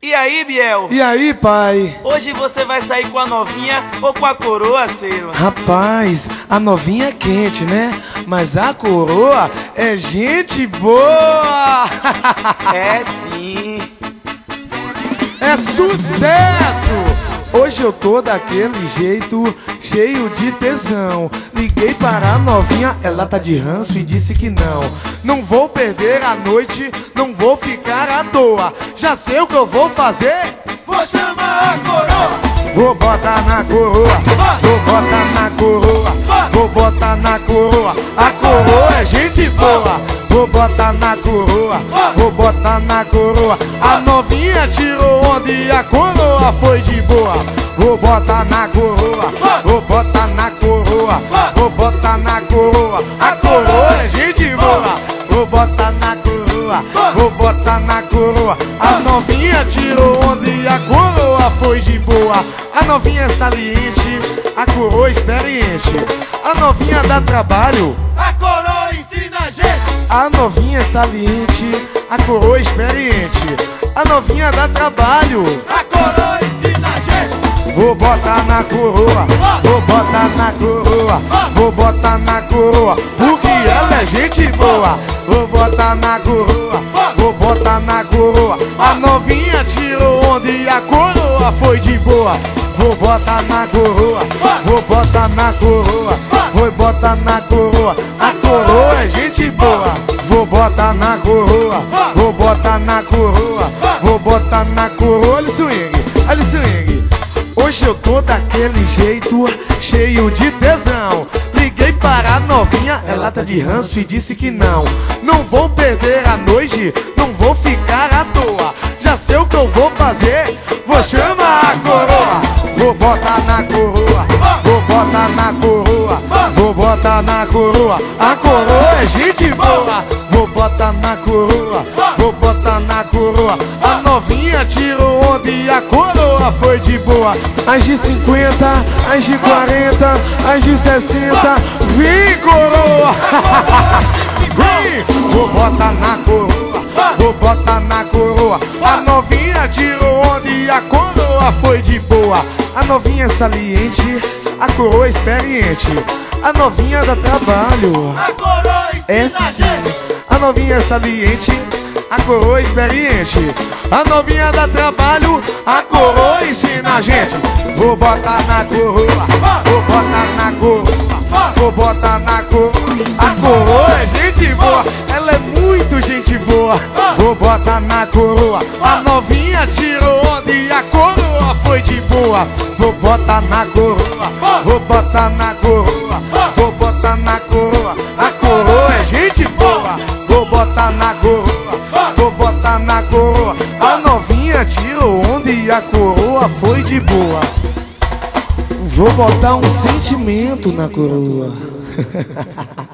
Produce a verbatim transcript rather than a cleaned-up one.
E aí, Biel? E aí, pai? Hoje você vai sair com a novinha ou com a coroa, Ciro? Rapaz, a novinha é quente, né? Mas a coroa é gente boa! É sim! É sucesso! Hoje eu tô daquele jeito, cheio de tesão. Liguei para a novinha, ela tá de ranço e disse que não. Não vou perder a noite, não vou ficar à toa. Já sei o que eu vou fazer. Vou chamar a coroa. Vou botar na coroa, vou botar na coroa, vou botar na coroa. A coroa é gente boa. Vou botar na coroa, vou botar na coroa. A novinha tirou onda e a coroa foi de boa. Vou botar na coroa, vou botar na coroa, vou botar na coroa. A coroa é gente boa. Vou botar na coroa, vou botar na coroa. A novinha tirou onda e a coroa foi de boa. A novinha é saliente, a coroa experiente. A novinha dá trabalho, a coroa ensina a gente. A novinha é saliente, a coroa experiente. A novinha dá trabalho, a coroa ensina a gente. Vou botar na coroa, vou botar na coroa, vou botar na coroa, porque ela é gente boa. Vou botar na coroa, vou botar na coroa. A novinha tirou onda e a coroa foi de boa. Vou botar na coroa, vou botar na coroa, vou botar na coroa. A coroa é gente boa. Vou botar na coroa, vou botar na coroa, vou botar na coroa. Olha o swing, olha o swing. Hoje eu tô daquele jeito, cheio de tesão. Liguei para a novinha, ela tá de ranço e disse que não. Não vou perder a noite, não vou ficar à toa. Já sei o que eu vou fazer, vou chamar a coroa. Vou botar na coroa, vou botar na coroa, vou botar na coroa. A coroa é gente boa. Vou botar na coroa, vou botar na coroa. A novinha tirou onda e a coroa foi de boa. As de cinquenta, as de quarenta, as de sessenta. Vem, coroa! Vem! Vou botar na coroa, vou botar na coroa. A novinha tirou onda e a coroa foi de boa. A novinha é saliente, a coroa é experiente. A novinha dá trabalho, a coroa ensina é sim. A novinha é saliente, a coroa é experiente. A novinha dá trabalho, a coroa ensina a gente. Vou botar na coroa, vou botar na coroa, vou botar na coroa. A coroa é gente boa, ela é muito gente boa. Vou botar na coroa, a novinha tirou onda e a coroa foi de boa. Vou botar na coroa, vou botar na coroa, vou botar na coroa. A coroa é gente boa. Vou botar na coroa, vou botar na coroa. A novinha tirou onda e a coroa foi de boa. Vou botar um sentimento na coroa.